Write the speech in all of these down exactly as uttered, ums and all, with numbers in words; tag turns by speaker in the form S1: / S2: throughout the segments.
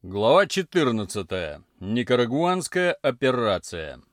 S1: Глава четырнадцатая. Никарагуанская операция.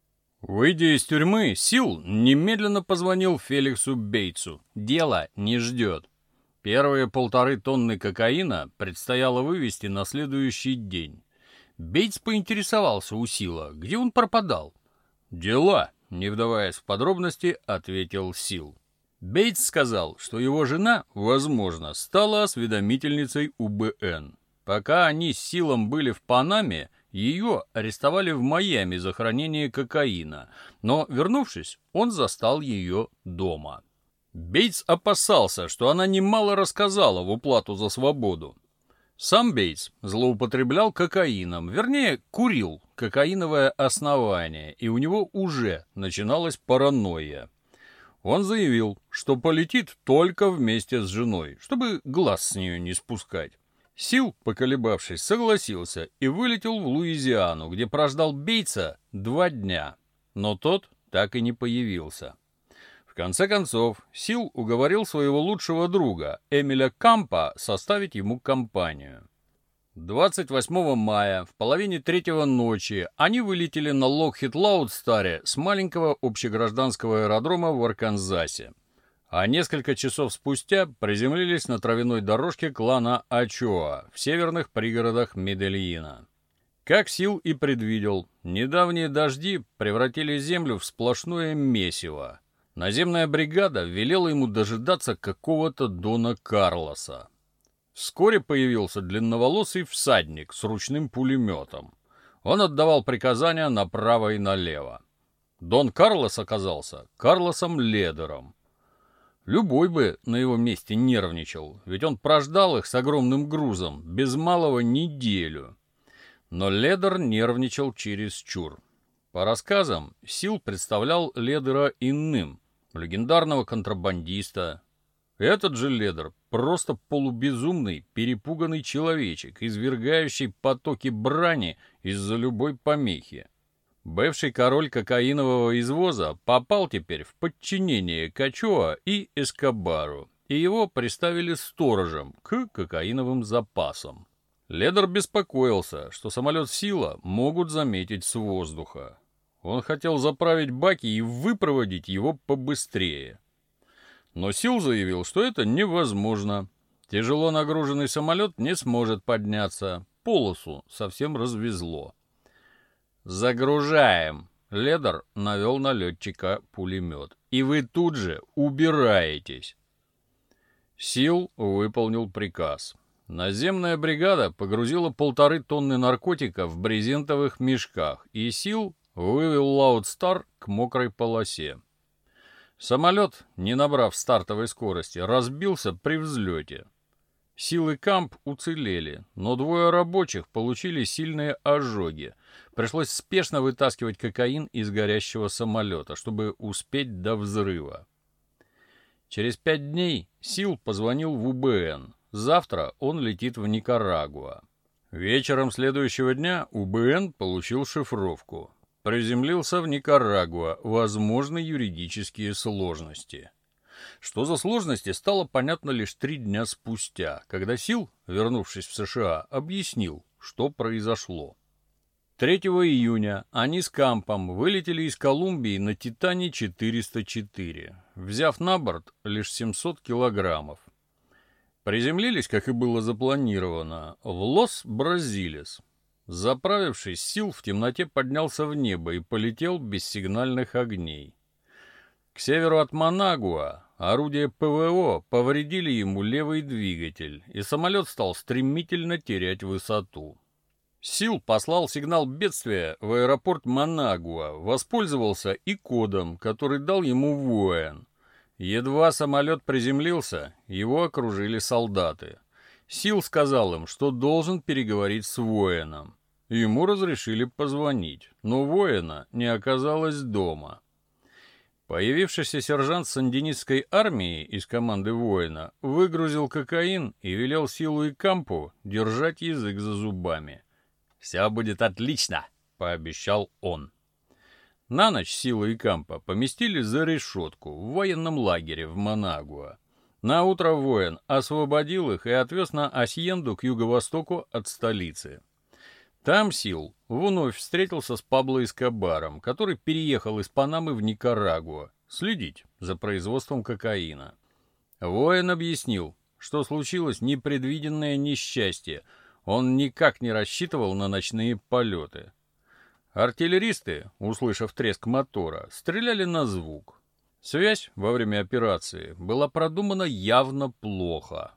S1: Выйдя из тюрьмы, Сил немедленно позвонил Феликсу Бейтсу. Дело не ждет. Первые полторы тонны кокаина предстояло вывести на следующий день. Бейтс поинтересовался у Сила, где он пропадал. «Дела», не вдаваясь в подробности, ответил Сил. Бейтс сказал, что его жена, возможно, стала осведомительницей У Бэ Эн. Пока они с Силом были в Панаме, ее арестовали в Майами за хранение кокаина, но, вернувшись, он застал ее дома. Бейтс опасался, что она немало рассказала в уплату за свободу. Сам Бейтс злоупотреблял кокаином, вернее, курил кокаиновое основание, и у него уже начиналась паранойя. Он заявил, что полетит только вместе с женой, чтобы глаз с нее не спускать. Сил, поколебавшись, согласился и вылетел в Луизиану, где прождал Бейтса два дня. Но тот так и не появился. В конце концов, Сил уговорил своего лучшего друга, Эмиля Кампа, составить ему компанию. двадцать восьмого мая, в половине третьего ночи, они вылетели на Локхит-Лаудстаре с маленького общегражданского аэродрома в Арканзасе. А несколько часов спустя приземлились на травяной дорожке клана Ачоа в северных пригородах Медельина. Как Сил и предвидел, недавние дожди превратили землю в сплошное месиво. Наземная бригада велела ему дожидаться какого-то Дона Карлоса. Вскоре появился длинноволосый всадник с ручным пулеметом. Он отдавал приказания направо и налево. Дон Карлос оказался Карлосом Ледером. Любой бы на его месте нервничал, ведь он прождал их с огромным грузом, без малого неделю. Но Ледер нервничал чересчур. По рассказам, Сил представлял Ледера иным, легендарного контрабандиста. Этот же Ледер просто полубезумный, перепуганный человечек, извергающий потоки брани из-за любой помехи. Бывший король кокаинового извоза попал теперь в подчинение Качоа и Эскобару, и его приставили сторожем к кокаиновым запасам. Ледер беспокоился, что самолет Сила могут заметить с воздуха. Он хотел заправить баки и выпроводить его побыстрее. Но Сил заявил, что это невозможно. Тяжело нагруженный самолет не сможет подняться, полосу совсем развезло. «Загружаем!» — Ледер навел на летчика пулемет. «И вы тут же убираетесь!» Сил выполнил приказ. Наземная бригада погрузила полторы тонны наркотика в брезентовых мешках, и Сил вывел Лаудстар к мокрой полосе. Самолет, не набрав стартовой скорости, разбился при взлете. Сил и Камп уцелели, но двое рабочих получили сильные ожоги. Пришлось спешно вытаскивать кокаин из горящего самолета, чтобы успеть до взрыва. Через пять дней Сил позвонил в У Бэ Эн. Завтра он летит в Никарагуа. Вечером следующего дня У Бэ Эн получил шифровку. Приземлился в Никарагуа. Возможны юридические сложности. Что за сложности, стало понятно лишь три дня спустя, когда Сил, вернувшись в США, объяснил, что произошло. третьего июня они с Кампом вылетели из Колумбии на Титане четыреста четыре, взяв на борт лишь семьсот килограммов. Приземлились, как и было запланировано, в Лос-Бразилес. Заправившись, Сил в темноте поднялся в небо и полетел без сигнальных огней. К северу от Манагуа орудия Пэ Вэ О повредили ему левый двигатель, и самолет стал стремительно терять высоту. Сил послал сигнал бедствия в аэропорт Манагуа, воспользовался и кодом, который дал ему воин. Едва самолет приземлился, его окружили солдаты. Сил сказал им, что должен переговорить с воином. Ему разрешили позвонить, но воина не оказалось дома. Появившийся сержант сандинистской армии из команды воина выгрузил кокаин и велел Силу и Кампу держать язык за зубами. «Все будет отлично», — пообещал он. На ночь Сила и Кампа поместили за решетку в военном лагере в Манагуа. Наутро воин освободил их и отвез на Асьенду к юго-востоку от столицы. Там Сил вновь встретился с Пабло Эскобаром, который переехал из Панамы в Никарагуа следить за производством кокаина. Воин объяснил, что случилось непредвиденное несчастье. Он никак не рассчитывал на ночные полеты. Артиллеристы, услышав треск мотора, стреляли на звук. Связь во время операции была продумана явно плохо.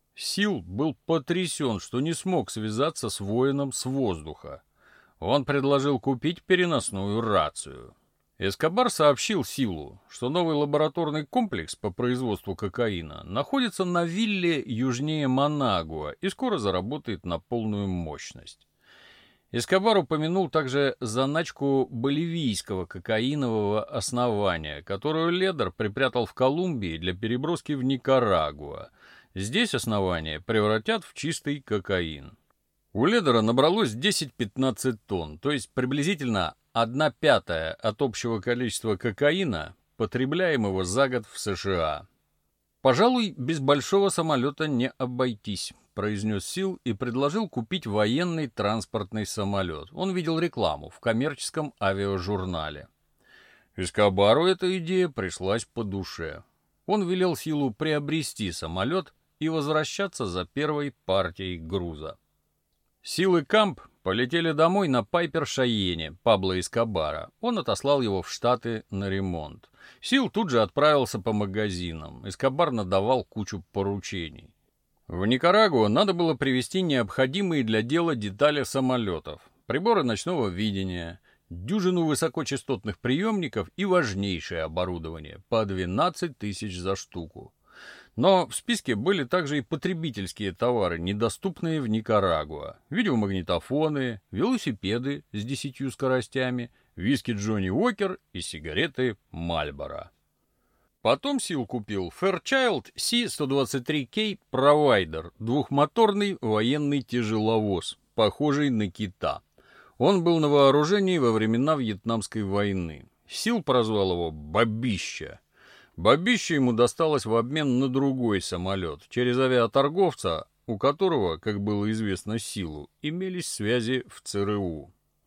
S1: Сил был потрясен, что не смог связаться с воином с воздуха. Он предложил купить переносную рацию. Эскобар сообщил Силу, что новый лабораторный комплекс по производству кокаина находится на вилле южнее Манагуа и скоро заработает на полную мощность. Эскобар упомянул также заначку боливийского кокаинового основания, которую Ледер припрятал в Колумбии для переброски в Никарагуа. Здесь основание превратят в чистый кокаин. У Ледера набралось десять-пятнадцать тонн, то есть приблизительно одна пятая от общего количества кокаина, потребляемого за год в США. «Пожалуй, без большого самолета не обойтись», — произнес Сил и предложил купить военный транспортный самолет. Он видел рекламу в коммерческом авиажурнале. Эскобару эта идея пришлась по душе. Он велел Силу приобрести самолет и возвращаться за первой партией груза. Сил и Камп полетели домой на Пайпер Шайене Пабло Эскобара. Он отослал его в Штаты на ремонт. Сил тут же отправился по магазинам. Эскобар надавал кучу поручений. В Никарагуа надо было привезти необходимые для дела детали самолетов, приборы ночного видения, дюжину высокочастотных приемников и важнейшее оборудование, по двенадцать тысяч за штуку. Но в списке были также и потребительские товары, недоступные в Никарагуа. Видеомагнитофоны, велосипеды с десятью скоростями, виски Джонни Уокер и сигареты Мальборо. Потом Сил купил Fairchild Си сто двадцать три кей Provider, двухмоторный военный тяжеловоз, похожий на кита. Он был на вооружении во времена Вьетнамской войны. Сил прозвал его «Бабища». Бабища ему досталось в обмен на другой самолет, через авиаторговца, у которого, как было известно Силу, имелись связи в ЦРУ.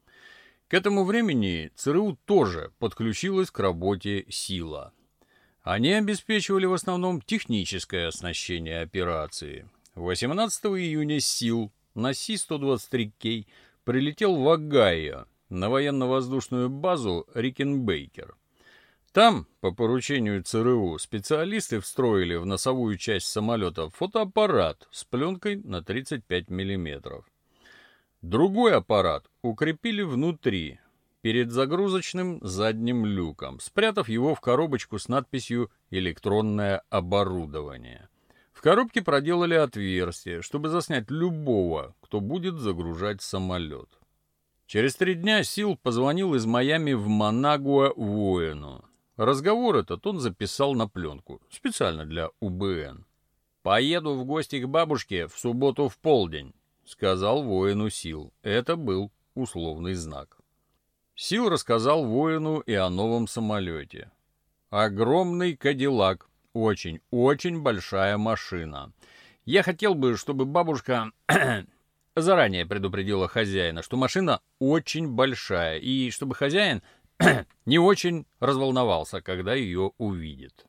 S1: К этому времени ЦРУ тоже подключилась к работе Сила. Они обеспечивали в основном техническое оснащение операции. восемнадцатого июня Сил на Си сто двадцать три кей прилетел в Огайо на военно-воздушную базу Рикенбейкер. Там, по поручению ЦРУ, специалисты встроили в носовую часть самолета фотоаппарат с пленкой на тридцать пять миллиметров. Другой аппарат укрепили внутри, перед загрузочным задним люком, спрятав его в коробочку с надписью «Электронное оборудование». В коробке проделали отверстие, чтобы заснять любого, кто будет загружать самолет. Через три дня Сил позвонил из Майами в Манагуа воину. Разговор этот он записал на пленку, специально для У Бэ Эн. «Поеду в гости к бабушке в субботу в полдень», — сказал воину Сил. Это был условный знак. Сил рассказал воину и о новом самолете. «Огромный Кадиллак. Очень-очень большая машина. Я хотел бы, чтобы бабушка заранее предупредила хозяина, что машина очень большая, и чтобы хозяин не очень разволновался, когда ее увидит».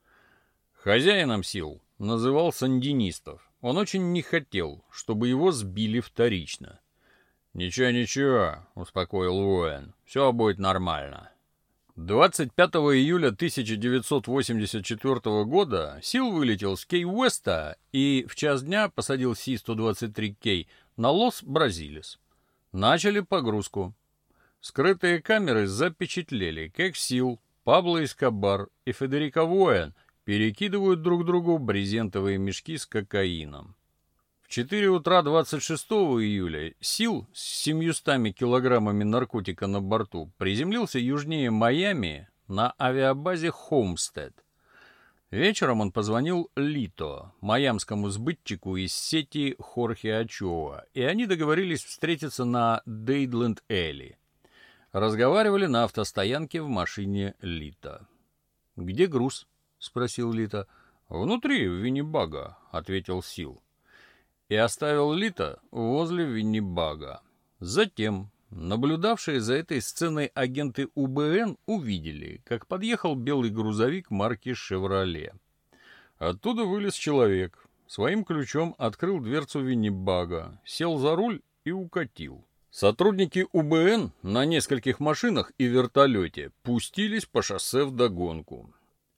S1: Хозяином Сил называл сандинистов. Он очень не хотел, чтобы его сбили вторично. «Ничего-ничего», — успокоил воин, — «все будет нормально». двадцать пятого июля тысяча девятьсот восемьдесят четвёртого года Сил вылетел с Кей-Уэста и в час дня посадил Си сто двадцать три кей на Лос-Бразилес. Начали погрузку. Скрытые камеры запечатлели, как Сил, Пабло Эскобар и Федерико Воин перекидывают друг другу брезентовые мешки с кокаином. В четыре утра двадцать шестого июля Сил с семьюстами килограммами наркотика на борту приземлился южнее Майами на авиабазе Хоумстед. Вечером он позвонил Лито, майамскому сбытчику из сети Хорхе Ачоа, и они договорились встретиться на Дейдленд-Элли. Разговаривали на автостоянке в машине Лито. «Где груз?» — спросил Лито. «Внутри Виннибага», — ответил Сил. И оставил Лита возле Виннибага. Затем наблюдавшие за этой сценой агенты У Бэ Эн увидели, как подъехал белый грузовик марки «Шевроле». Оттуда вылез человек, своим ключом открыл дверцу Виннибага, сел за руль и укатил. Сотрудники У Бэ Эн на нескольких машинах и вертолете пустились по шоссе вдогонку.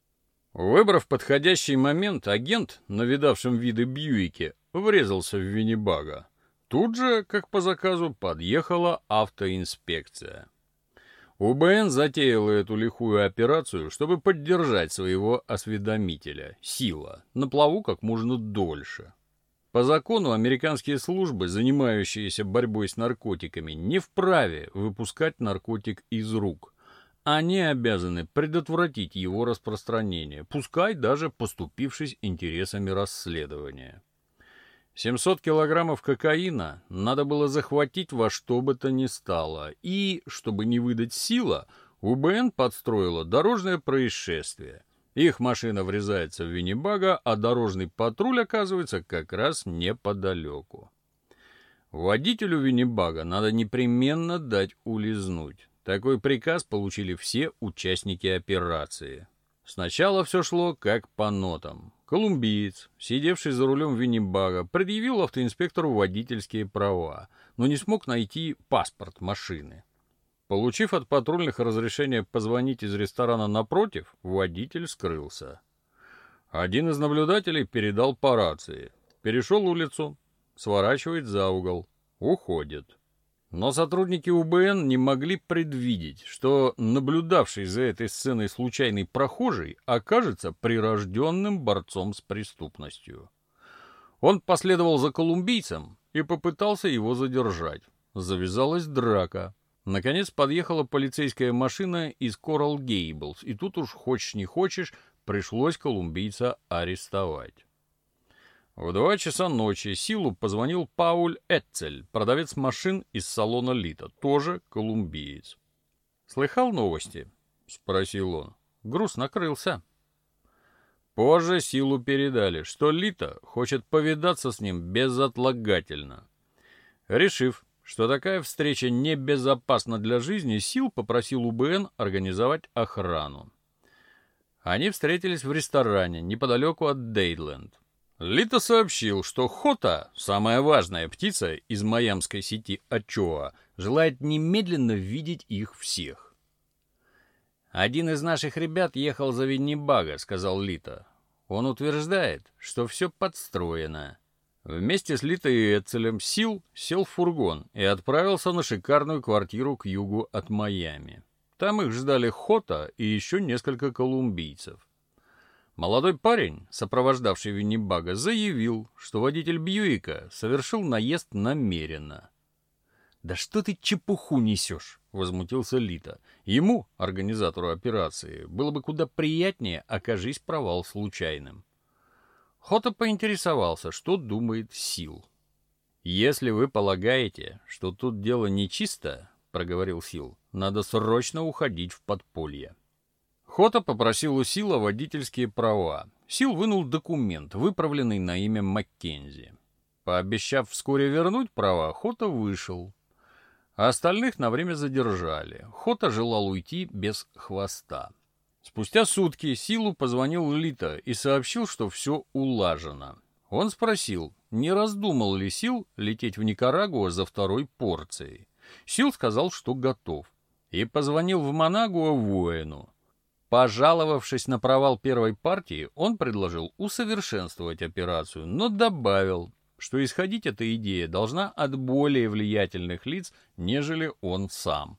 S1: Выбрав подходящий момент, агент, навидавшим виды Бьюике, врезался в Виннибага. Тут же, как по заказу, подъехала автоинспекция. У Бэ Эн затеяла эту лихую операцию, чтобы поддержать своего осведомителя, Сила, на плаву как можно дольше. По закону американские службы, занимающиеся борьбой с наркотиками, не вправе выпускать наркотик из рук. Они обязаны предотвратить его распространение, пускай даже поступившись интересами расследования. семьсот килограммов кокаина надо было захватить во что бы то ни стало, и, чтобы не выдать Сила, У Бэ Эн подстроила дорожное происшествие. Их машина врезается в Виннибага, а дорожный патруль оказывается как раз неподалеку. Водителю Виннибага надо непременно дать улизнуть. Такой приказ получили все участники операции. Сначала все шло как по нотам. Колумбиец, сидевший за рулем Виннибага, предъявил автоинспектору водительские права, но не смог найти паспорт машины. Получив от патрульных разрешение позвонить из ресторана напротив, водитель скрылся. Один из наблюдателей передал по рации. Перешел улицу, сворачивает за угол, уходит. Но сотрудники У Бэ Эн не могли предвидеть, что наблюдавший за этой сценой случайный прохожий окажется прирожденным борцом с преступностью. Он последовал за колумбийцем и попытался его задержать. Завязалась драка. Наконец подъехала полицейская машина из Коралл Гейблс, и тут уж хочешь не хочешь, пришлось колумбийца арестовать. В два часа ночи Силу позвонил Пауль Эцель, продавец машин из салона Лита, тоже колумбиец. «Слыхал новости?» — спросил он. «Груз накрылся». Позже Силу передали, что Лита хочет повидаться с ним безотлагательно. Решив, что такая встреча небезопасна для жизни, Сил попросил У Бэ Эн организовать охрану. Они встретились в ресторане неподалеку от Дейдленд. Лита сообщил, что Хота, самая важная птица из майамской сети Ачоа, желает немедленно видеть их всех. «Один из наших ребят ехал за Виннибага», — сказал Лита. «Он утверждает, что все подстроено». Вместе с Литой и Эцелем Сил сел в фургон и отправился на шикарную квартиру к югу от Майами. Там их ждали Хота и еще несколько колумбийцев. Молодой парень, сопровождавший Виннибага, заявил, что водитель Бьюика совершил наезд намеренно. «Да что ты чепуху несешь?» — возмутился Лита. Ему, организатору операции, было бы куда приятнее, окажись провал случайным. Хота поинтересовался, что думает Сил. «Если вы полагаете, что тут дело нечисто, — проговорил Сил, — надо срочно уходить в подполье». Хота попросил у Сила водительские права. Сил вынул документ, выправленный на имя Маккензи. Пообещав вскоре вернуть права, Хота вышел. А остальных на время задержали. Хота желал уйти без хвоста. Спустя сутки Силу позвонил Лита и сообщил, что все улажено. Он спросил, не раздумал ли Сил лететь в Никарагуа за второй порцией. Сил сказал, что готов. И позвонил в Манагуа воину. Пожаловавшись на провал первой партии, он предложил усовершенствовать операцию, но добавил, что исходить эта идея должна от более влиятельных лиц, нежели он сам.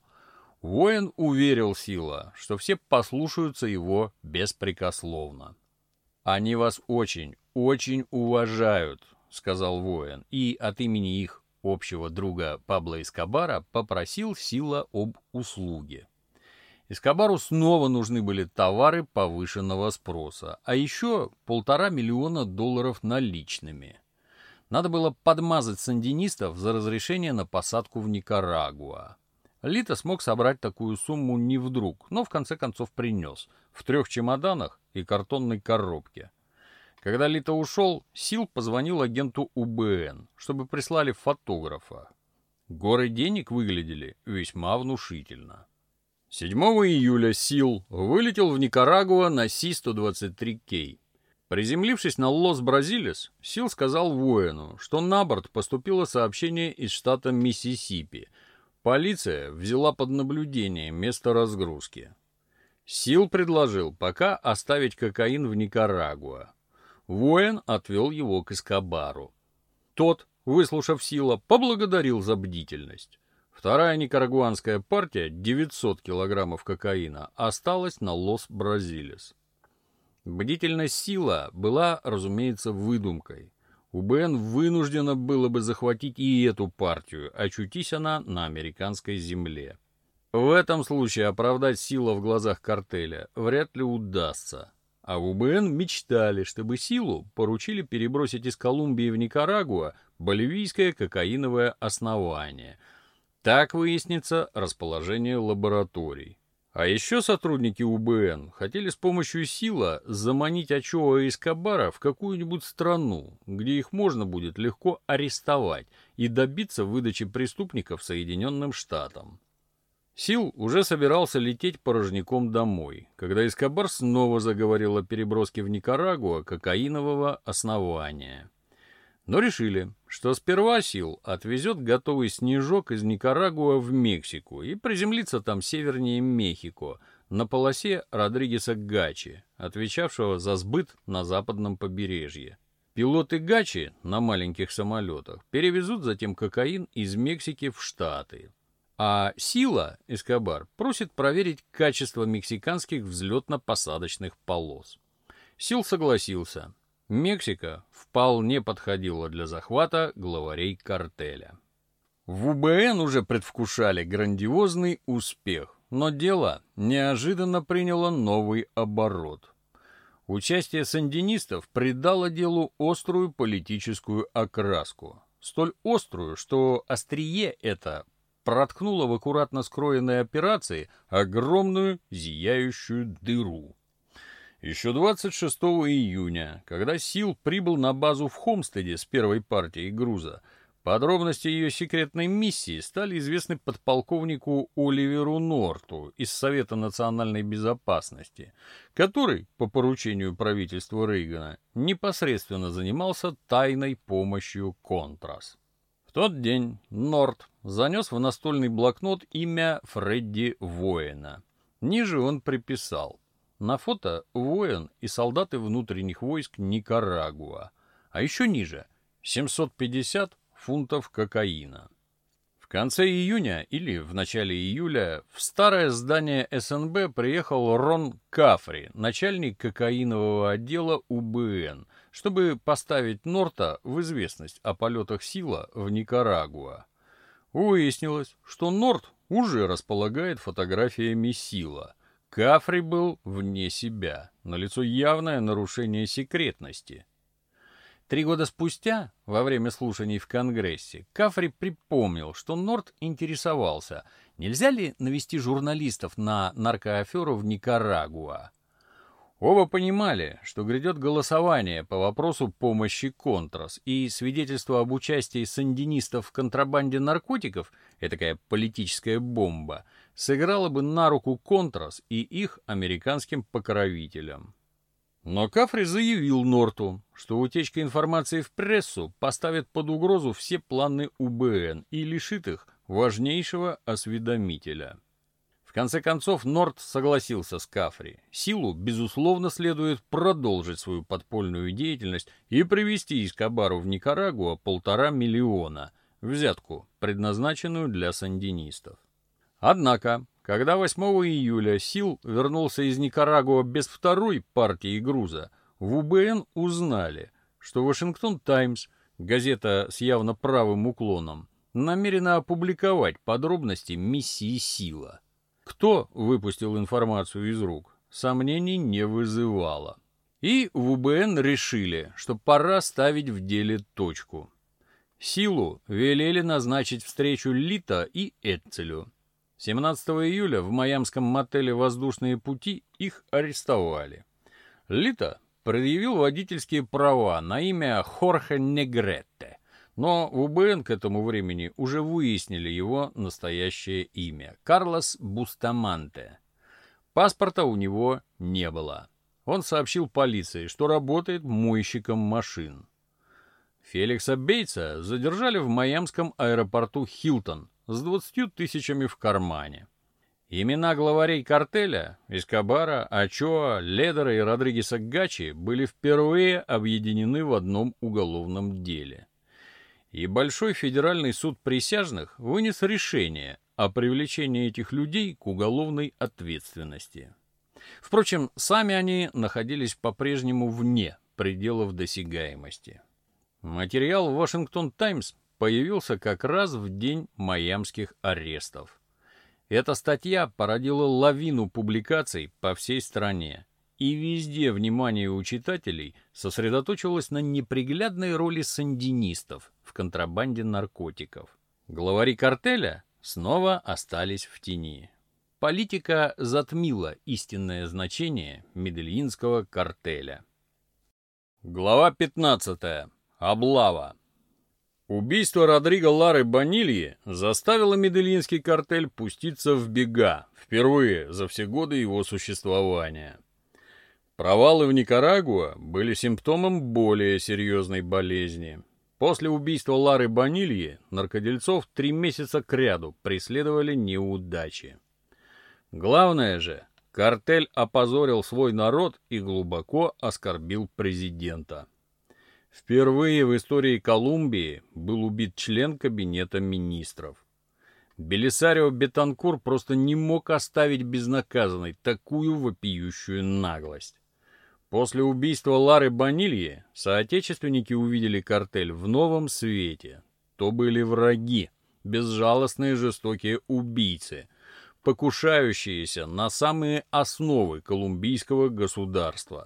S1: Воин уверил Сила, что все послушаются его беспрекословно. «Они вас очень, очень уважают», — сказал воин, и от имени их общего друга Пабло Эскобара попросил Сила об услуге. Эскобару снова нужны были товары повышенного спроса, а еще полтора миллиона долларов наличными. Надо было подмазать сандинистов за разрешение на посадку в Никарагуа. Лита смог собрать такую сумму не вдруг, но в конце концов принес, в трех чемоданах и картонной коробке. Когда Лита ушел, Сил позвонил агенту У Бэ Эн, чтобы прислали фотографа. Горы денег выглядели весьма внушительно. седьмого июля Сил вылетел в Никарагуа на Си сто двадцать три Кей. Приземлившись на Лос-Бразилес, Сил сказал Воену, что на борт поступило сообщение из штата Миссисипи. Полиция взяла под наблюдение место разгрузки. Сил предложил пока оставить кокаин в Никарагуа. Воен отвел его к Эскобару. Тот, выслушав Сила, поблагодарил за бдительность. Вторая никарагуанская партия, девятьсот килограммов кокаина, осталась на Лос-Бразилес. Бдительность Сила была, разумеется, выдумкой. У Бэ Эн вынуждена было бы захватить и эту партию, очутись она на американской земле. В этом случае оправдать Сила в глазах картеля вряд ли удастся. А в У Бэ Эн мечтали, чтобы Силу поручили перебросить из Колумбии в Никарагуа боливийское кокаиновое основание. Так выяснится расположение лабораторий. А еще сотрудники У Бэ Эн хотели с помощью Сила заманить Очоа и Эскобара в какую-нибудь страну, где их можно будет легко арестовать и добиться выдачи преступников Соединенным Штатам. Сил уже собирался лететь порожняком домой, когда Эскобар снова заговорил о переброске в Никарагуа кокаинового основания. Но решили, что сперва Сил отвезет готовый снежок из Никарагуа в Мексику и приземлится там севернее Мехико, на полосе Родригеса Гачи, отвечавшего за сбыт на западном побережье. Пилоты Гачи на маленьких самолетах перевезут затем кокаин из Мексики в Штаты. А Сила, Эскобар, просит проверить качество мексиканских взлетно-посадочных полос. Сил согласился. Мексика вполне подходила для захвата главарей картеля. В У Бэ Эн уже предвкушали грандиозный успех, но дело неожиданно приняло новый оборот. Участие сандинистов придало делу острую политическую окраску. Столь острую, что острие это проткнуло в аккуратно скроенной операции огромную зияющую дыру. Еще двадцать шестого июня, когда Сил прибыл на базу в Хомстеде с первой партией груза, подробности ее секретной миссии стали известны подполковнику Оливеру Норту из Совета национальной безопасности, который, по поручению правительства Рейгана, непосредственно занимался тайной помощью Контрас. В тот день Норт занес в настольный блокнот имя Фредди Воена. Ниже он приписал: на фото Воен и солдаты внутренних войск Никарагуа. А еще ниже семьсот пятьдесят фунтов кокаина. В конце июня или в начале июля в старое здание Эс Эн Бэ приехал Рон Кафри, начальник кокаинового отдела У Бэ Эн, чтобы поставить Норта в известность о полетах Сила в Никарагуа. Выяснилось, что Норт уже располагает фотографиями Сила. Кафри был вне себя, налицо явное нарушение секретности. Три года спустя, во время слушаний в Конгрессе, Кафри припомнил, что Норт интересовался, нельзя ли навести журналистов на наркоаферу в Никарагуа. Оба понимали, что грядет голосование по вопросу помощи Контрас, и свидетельство об участии сандинистов в контрабанде наркотиков, этакая политическая бомба, сыграло бы на руку Контрас и их американским покровителям. Но Кафри заявил Норту, что утечка информации в прессу поставит под угрозу все планы У Бэ Эн и лишит их важнейшего осведомителя. В конце концов, Норт согласился с Кафри. Силу, безусловно, следует продолжить свою подпольную деятельность и привезти Эскобару в Никарагуа полтора миллиона, взятку, предназначенную для сандинистов. Однако, когда восьмого июля Сил вернулся из Никарагуа без второй партии груза, в У Бэ Эн узнали, что Вашингтон Таймс, газета с явно правым уклоном, намерена опубликовать подробности миссии Сила. Кто выпустил информацию из рук, сомнений не вызывало. И в У Бэ Эн решили, что пора ставить в деле точку. Силу велели назначить встречу Лита и Эцелю. семнадцатого июля в майамском мотеле «Воздушные пути» их арестовали. Лита предъявил водительские права на имя Хорхе Негретте, но в УБН к этому времени уже выяснили его настоящее имя – Карлос Бустаманте. Паспорта у него не было. Он сообщил полиции, что работает мойщиком машин. Феликса Бейтса задержали в майамском аэропорту Хилтон с двадцатью тысячами в кармане. Имена главарей картеля Эскобара, Ачоа, Ледера и Родригеса Гачи были впервые объединены в одном уголовном деле. И Большой федеральный суд присяжных вынес решение о привлечении этих людей к уголовной ответственности. Впрочем, сами они находились по-прежнему вне пределов досягаемости. Материал «Вашингтон Таймс» появился как раз в день майамских арестов. Эта статья породила лавину публикаций по всей стране, и везде внимание у читателей сосредоточилось на неприглядной роли сандинистов в контрабанде наркотиков. Главари картеля снова остались в тени. Политика затмила истинное значение медельинского картеля. Глава пятнадцатая. Облава. Убийство Родриго Лары Бонильи заставило медельинский картель пуститься в бега, впервые за все годы его существования. Провалы в Никарагуа были симптомом более серьезной болезни. После убийства Лары Бонильи наркодельцов три месяца кряду преследовали неудачи. Главное же, картель опозорил свой народ и глубоко оскорбил президента. Впервые в истории Колумбии был убит член кабинета министров. Белисарио Бетанкур просто не мог оставить безнаказанной такую вопиющую наглость. После убийства Лары Бонильи соотечественники увидели картель в новом свете. То были враги, безжалостные жестокие убийцы, покушающиеся на самые основы колумбийского государства.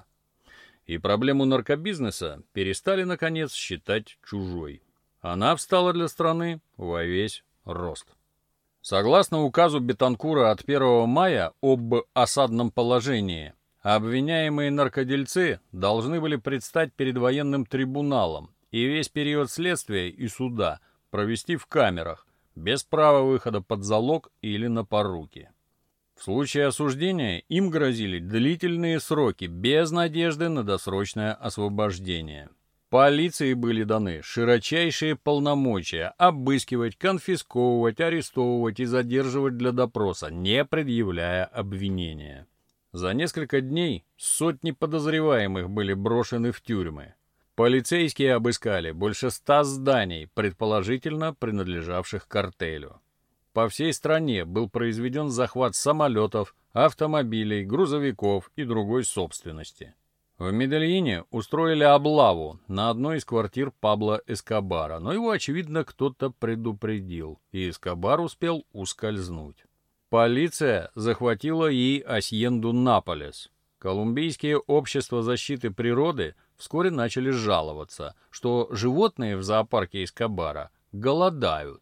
S1: И проблему наркобизнеса перестали, наконец, считать чужой. Она встала для страны во весь рост. Согласно указу Бетанкура от первого мая об осадном положении, обвиняемые наркодельцы должны были предстать перед военным трибуналом и весь период следствия и суда провести в камерах, без права выхода под залог или на поруки. В случае осуждения им грозили длительные сроки без надежды на досрочное освобождение. Полиции были даны широчайшие полномочия обыскивать, конфисковывать, арестовывать и задерживать для допроса, не предъявляя обвинения. За несколько дней сотни подозреваемых были брошены в тюрьмы. Полицейские обыскали больше ста зданий, предположительно принадлежавших картелю. По всей стране был произведен захват самолетов, автомобилей, грузовиков и другой собственности. В Медельине устроили облаву на одной из квартир Пабло Эскобара, но его, очевидно, кто-то предупредил, и Эскобар успел ускользнуть. Полиция захватила и Асьенду Наполес. Колумбийские общества защиты природы вскоре начали жаловаться, что животные в зоопарке Эскобара голодают.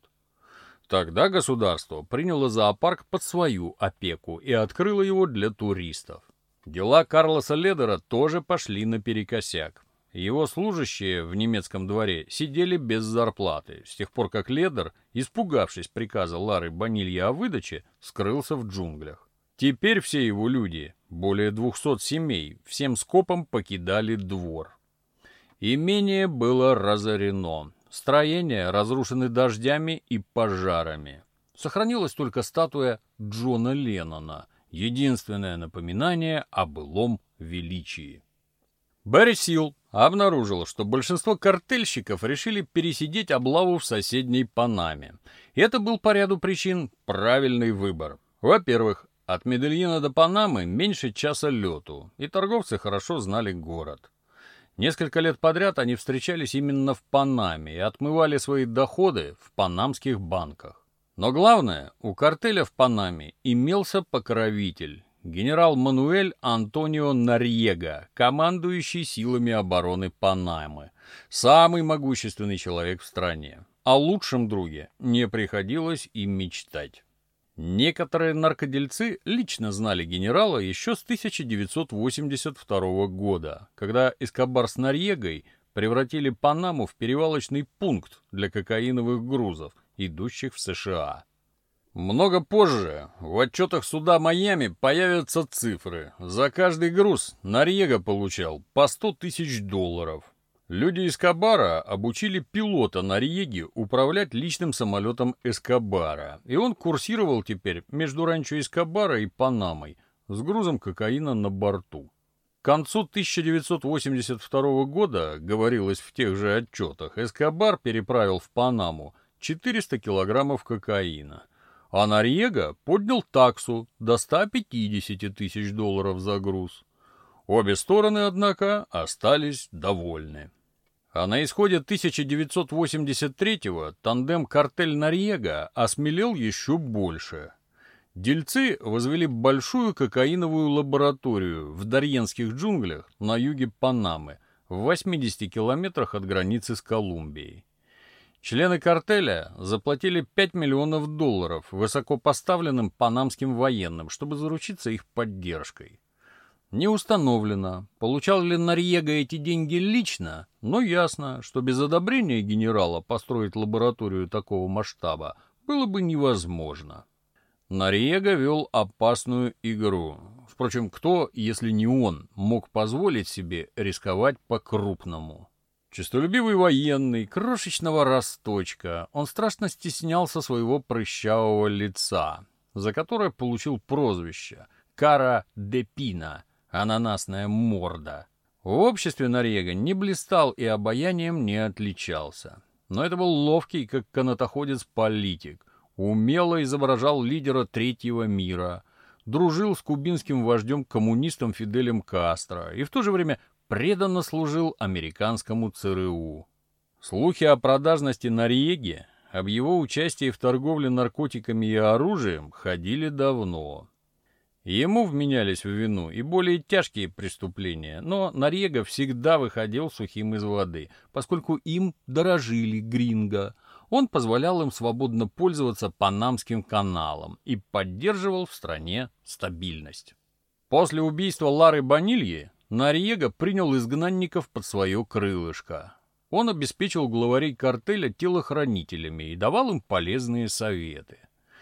S1: Тогда государство приняло зоопарк под свою опеку и открыло его для туристов. Дела Карлоса Ледера тоже пошли наперекосяк. Его служащие в немецком дворе сидели без зарплаты, с тех пор как Ледер, испугавшись приказа Лары Бонильи о выдаче, скрылся в джунглях. Теперь все его люди, более двухсот семей, всем скопом покидали двор. Имение было разорено. Строения разрушены дождями и пожарами. Сохранилась только статуя Джона Леннона, единственное напоминание о былом величии. Берри Сил обнаружил, что большинство картельщиков решили пересидеть облаву в соседней Панаме. И это был по ряду причин правильный выбор. Во-первых, от Медельина до Панамы меньше часа лету, и торговцы хорошо знали город. Несколько лет подряд они встречались именно в Панаме и отмывали свои доходы в панамских банках. Но главное, у картеля в Панаме имелся покровитель, генерал Мануэль Антонио Нарьего, командующий силами обороны Панамы, самый могущественный человек в стране. О лучшем друге не приходилось и мечтать. Некоторые наркодельцы лично знали генерала еще с тысяча девятьсот восемьдесят второго года, когда Эскобар с Норьегой превратили Панаму в перевалочный пункт для кокаиновых грузов, идущих в США. Много позже в отчетах суда Майами появятся цифры. За каждый груз Норьега получал по сто тысяч долларов. Люди Эскобара обучили пилота Норьеги управлять личным самолетом Эскобара, и он курсировал теперь между ранчо Эскобара и Панамой с грузом кокаина на борту. К концу тысяча девятьсот восемьдесят второго года, говорилось в тех же отчетах, Эскобар переправил в Панаму четыреста килограммов кокаина, а Норьега поднял таксу до ста пятидесяти тысяч долларов за груз. Обе стороны, однако, остались довольны. А на исходе тысяча девятьсот восемьдесят третьего тандем «Картель-Норьега» осмелел еще больше. Дельцы возвели большую кокаиновую лабораторию в Дарьенских джунглях на юге Панамы, в восьмидесяти километрах от границы с Колумбией. Члены картеля заплатили пять миллионов долларов высокопоставленным панамским военным, чтобы заручиться их поддержкой. Не установлено, получал ли Норьега эти деньги лично, но ясно, что без одобрения генерала построить лабораторию такого масштаба было бы невозможно. Норьега вел опасную игру. Впрочем, кто, если не он, мог позволить себе рисковать по-крупному? Честолюбивый военный, крошечного росточка, он страшно стеснялся своего прыщавого лица, за которое получил прозвище «Кара де Пина», ананасная морда. В обществе Норьега не блистал и обаянием не отличался. Но это был ловкий, как канатоходец, политик. Умело изображал лидера третьего мира. Дружил с кубинским вождем-коммунистом Фиделем Кастро и в то же время преданно служил американскому ЦРУ. Слухи о продажности Норьеги, об его участии в торговле наркотиками и оружием ходили давно. Ему вменялись в вину и более тяжкие преступления, но Норьега всегда выходил сухим из воды, поскольку им дорожили гринго. Он позволял им свободно пользоваться Панамским каналом и поддерживал в стране стабильность. После убийства Лары Бонильи Норьега принял изгнанников под свое крылышко. Он обеспечил главарей картеля телохранителями и давал им полезные советы.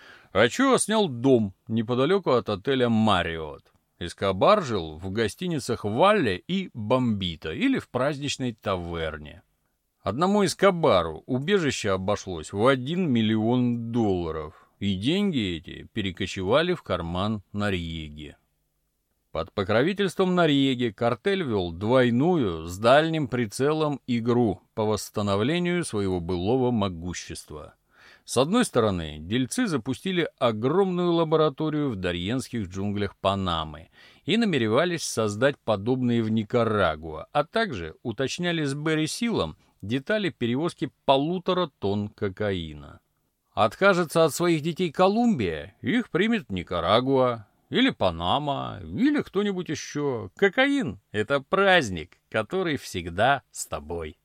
S1: Ачуа снял дом неподалеку от отеля «Марриотт». Эскобар жил в гостиницах «Валле» и «Бомбита» или в праздничной таверне. Одному Эскобару убежище обошлось в один миллион долларов, и деньги эти перекочевали в карман Норьеги. Под покровительством Норьеги картель вел двойную с дальним прицелом игру по восстановлению своего былого могущества. С одной стороны, дельцы запустили огромную лабораторию в Дарьенских джунглях Панамы и намеревались создать подобные в Никарагуа, а также уточняли с Берри Силом детали перевозки полутора тонн кокаина. Откажется от своих детей Колумбия, их примет Никарагуа, или Панама, или кто-нибудь еще. Кокаин — это праздник, который всегда с тобой.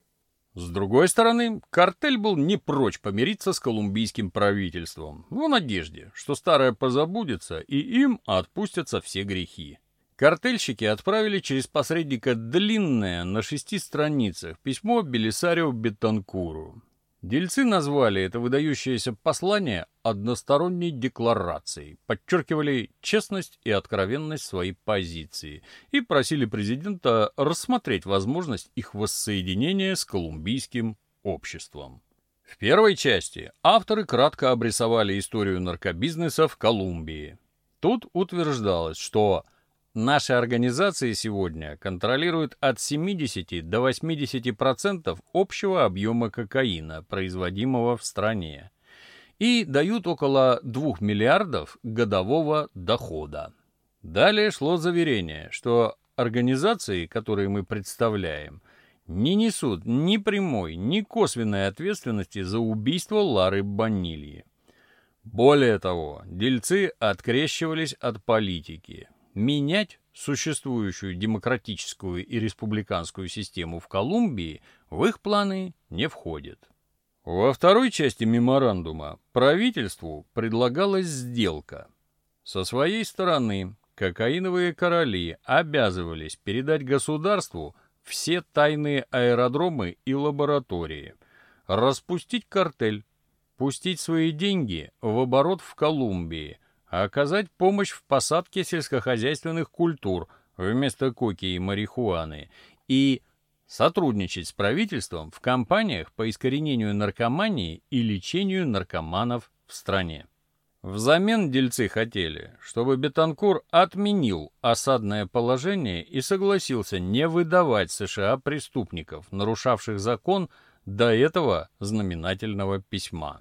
S1: С другой стороны, картель был не прочь помириться с колумбийским правительством, в надежде, что старое позабудется и им отпустятся все грехи. Картельщики отправили через посредника длинное на шести страницах письмо Белисарио Беттанкуру. Дельцы назвали это выдающееся послание односторонней декларацией, подчеркивали честность и откровенность своей позиции и просили президента рассмотреть возможность их воссоединения с колумбийским обществом. В первой части авторы кратко обрисовали историю наркобизнеса в Колумбии. Тут утверждалось, что наши организации сегодня контролируют от семидесяти до восьмидесяти процентов общего объема кокаина, производимого в стране, и дают около двух миллиардов годового дохода. Далее шло заверение, что организации, которые мы представляем, не несут ни прямой, ни косвенной ответственности за убийство Лары Бонильи. Более того, дельцы открещивались от политики. Менять существующую демократическую и республиканскую систему в Колумбии в их планы не входит. Во второй части меморандума правительству предлагалась сделка. Со своей стороны кокаиновые короли обязывались передать государству все тайные аэродромы и лаборатории, распустить картель, пустить свои деньги в оборот в Колумбии, оказать помощь в посадке сельскохозяйственных культур вместо коки и марихуаны и сотрудничать с правительством в кампаниях по искоренению наркомании и лечению наркоманов в стране. Взамен дельцы хотели, чтобы Бетанкур отменил осадное положение и согласился не выдавать США преступников, нарушавших закон до этого знаменательного письма.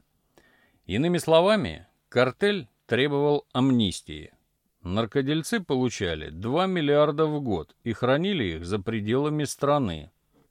S1: Иными словами, картель требовал амнистии. Наркодельцы получали два миллиарда в год и хранили их за пределами страны.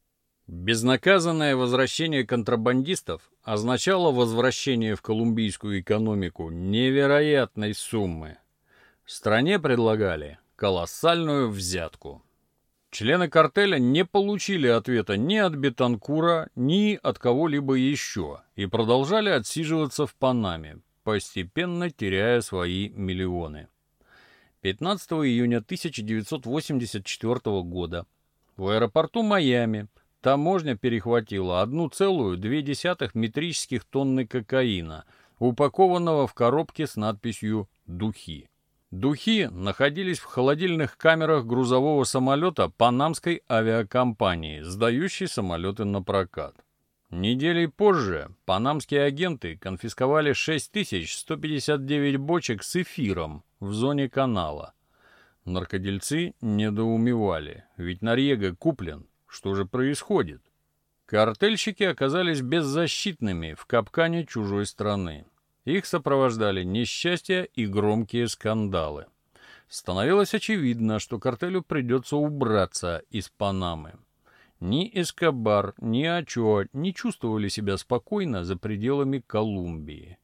S1: Безнаказанное возвращение контрабандистов означало возвращение в колумбийскую экономику невероятной суммы. Стране предлагали колоссальную взятку. Члены картеля не получили ответа ни от Бетанкура, ни от кого-либо еще и продолжали отсиживаться в Панаме, постепенно теряя свои миллионы. пятнадцатого июня тысяча девятьсот восемьдесят четвёртого года в аэропорту Майами таможня перехватила одна целая две десятых метрических тонны кокаина, упакованного в коробке с надписью «Духи». Духи находились в холодильных камерах грузового самолета панамской авиакомпании, сдающей самолеты на прокат. Неделей позже панамские агенты конфисковали шесть тысяч сто пятьдесят девять бочек с эфиром в зоне канала. Наркодельцы недоумевали, ведь Норьего куплен. Что же происходит? Картельщики оказались беззащитными в капкане чужой страны. Их сопровождали несчастья и громкие скандалы. Становилось очевидно, что картелю придется убраться из Панамы. Ни Эскобар, ни Ачоа не чувствовали себя спокойно за пределами Колумбии.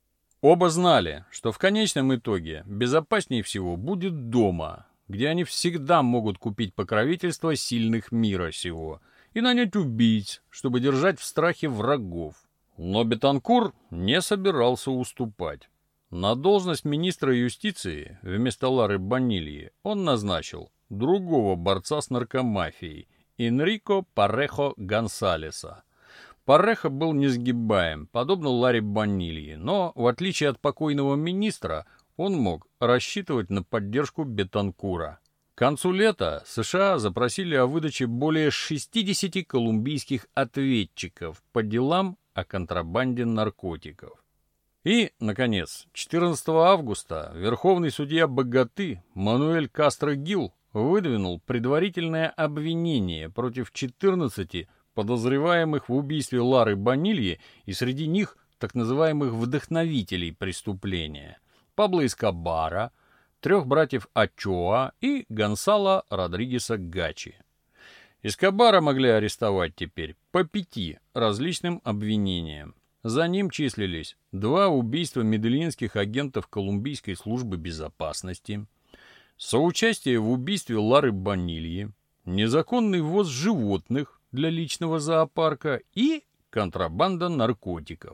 S1: Оба знали, что в конечном итоге безопаснее всего будет дома, где они всегда могут купить покровительство сильных мира сего и нанять убийц, чтобы держать в страхе врагов. Но Бетанкур не собирался уступать. На должность министра юстиции вместо Лары Бонильи он назначил другого борца с наркомафией, Энрико Парехо Гонсалеса. Парехо был несгибаем, подобно Ларе Бонильи, но, в отличие от покойного министра, он мог рассчитывать на поддержку Бетанкура. К концу лета США запросили о выдаче более шестидесяти колумбийских ответчиков по делам о контрабанде наркотиков. И, наконец, четырнадцатого августа верховный судья Богаты Мануэль Кастро Гил выдвинул предварительное обвинение против четырнадцати подозреваемых в убийстве Лары Бонильи и среди них так называемых вдохновителей преступления Пабло Эскобара, трех братьев Ачоа и Гонсало Родригеса Гачи. Эскобара могли арестовать теперь по пяти различным обвинениям. За ним числились два убийства медельинских агентов Колумбийской службы безопасности, соучастие в убийстве Лары Бонильи, незаконный ввоз животных для личного зоопарка и контрабанда наркотиков.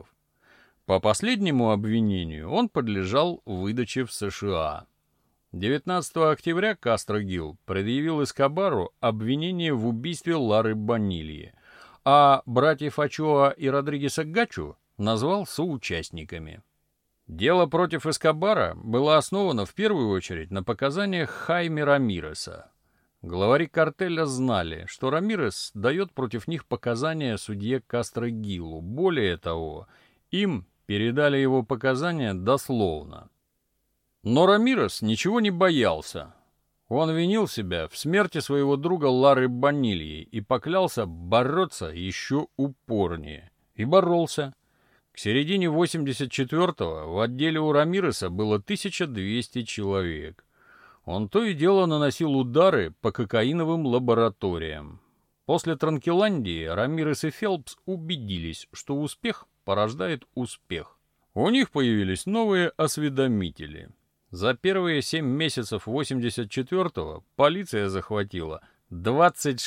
S1: По последнему обвинению он подлежал выдаче в США. девятнадцатого октября Кастро Гил предъявил Эскобару обвинение в убийстве Лары Бонильи, а братьев Ачоа и Родригеса Гачу назвал соучастниками. Дело против Эскобара было основано в первую очередь на показаниях Хайме Рамиреса. Главари картеля знали, что Рамирес дает против них показания судье Кастро Гилу. Более того, им передали его показания дословно. Но Рамирес ничего не боялся. Он винил себя в смерти своего друга Лары Бонильи и поклялся бороться еще упорнее. И боролся. К середине восемьдесят четвёртого в отделе у Рамиреса было тысяча двести человек. Он то и дело наносил удары по кокаиновым лабораториям. После Транквиландии Рамирес и Фелпс убедились, что успех порождает успех. У них появились новые осведомители. За первые семь месяцев восемьдесят четвёртого полиция захватила двадцать шесть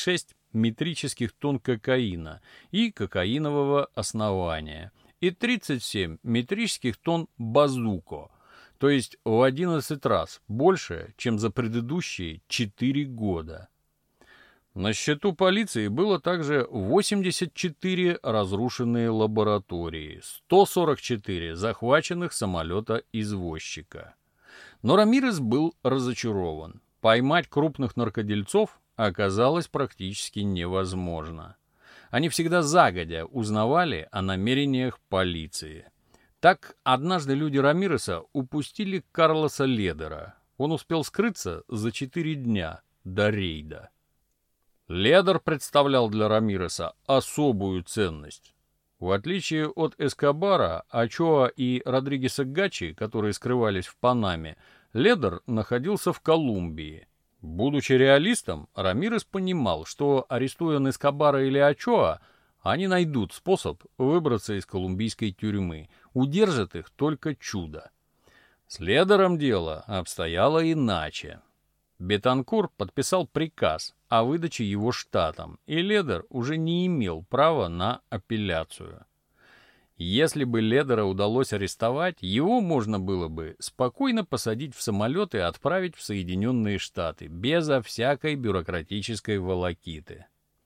S1: метрических тонн кокаина и кокаинового основания и тридцать семь метрических тонн базуко, то есть в одиннадцать раз больше, чем за предыдущие четыре года. На счету полиции было также восемьдесят четыре разрушенные лаборатории, сто сорок четыре захваченных самолета-извозчика. Но Рамирес был разочарован. Поймать крупных наркодельцов оказалось практически невозможно. Они всегда загодя узнавали о намерениях полиции. Так однажды люди Рамиреса упустили Карлоса Ледера. Он успел скрыться за четыре дня до рейда. Ледер представлял для Рамиреса особую ценность. В отличие от Эскобара, Ачоа и Родригеса Гачи, которые скрывались в Панаме, Ледер находился в Колумбии. Будучи реалистом, Рамирес понимал, что, арестуя Эскобара или Ачоа, они найдут способ выбраться из колумбийской тюрьмы, удержат их только чудо. С Ледером дело обстояло иначе. Бетанкур подписал приказ о выдаче его штатам, и Ледер уже не имел права на апелляцию. Если бы Ледера удалось арестовать, его можно было бы спокойно посадить в самолет и отправить в Соединенные Штаты, безо всякой бюрократической волокиты.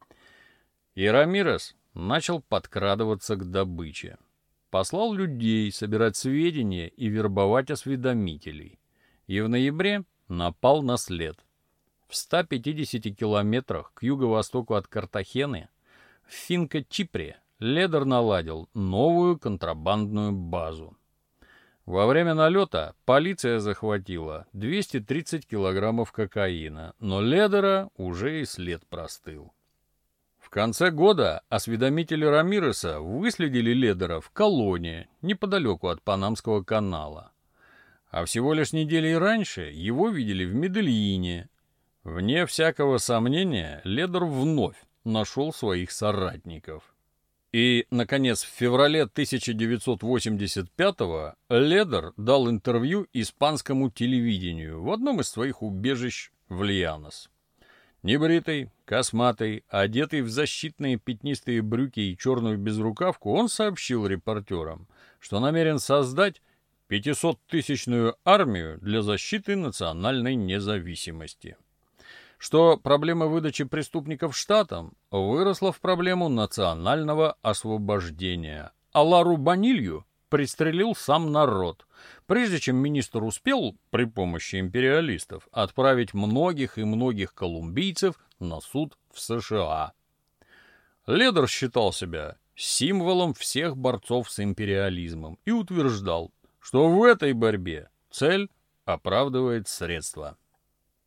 S1: И Рамирес начал подкрадываться к добыче. Послал людей собирать сведения и вербовать осведомителей. И в ноябре напал на след. В ста пятидесяти километрах к юго-востоку от Картахены, в Финка-Чипре, Ледер наладил новую контрабандную базу. Во время налета полиция захватила двести тридцать килограммов кокаина, но Ледера уже и след простыл. В конце года осведомители Рамиреса выследили Ледера в Колоне, неподалеку от Панамского канала. А всего лишь неделей раньше его видели в Медельине. Вне всякого сомнения, Ледер вновь нашел своих соратников. И, наконец, в феврале тысяча девятьсот восемьдесят пятого Ледер дал интервью испанскому телевидению в одном из своих убежищ в Льянос. Небритый, косматый, одетый в защитные пятнистые брюки и черную безрукавку, он сообщил репортерам, что намерен создать пятисоттысячную армию для защиты национальной независимости. Что проблема выдачи преступников штатам выросла в проблему национального освобождения, а Лару Банилью пристрелил сам народ, прежде чем министр успел при помощи империалистов отправить многих и многих колумбийцев на суд в США. Ледер считал себя символом всех борцов с империализмом и утверждал, что в этой борьбе цель оправдывает средства.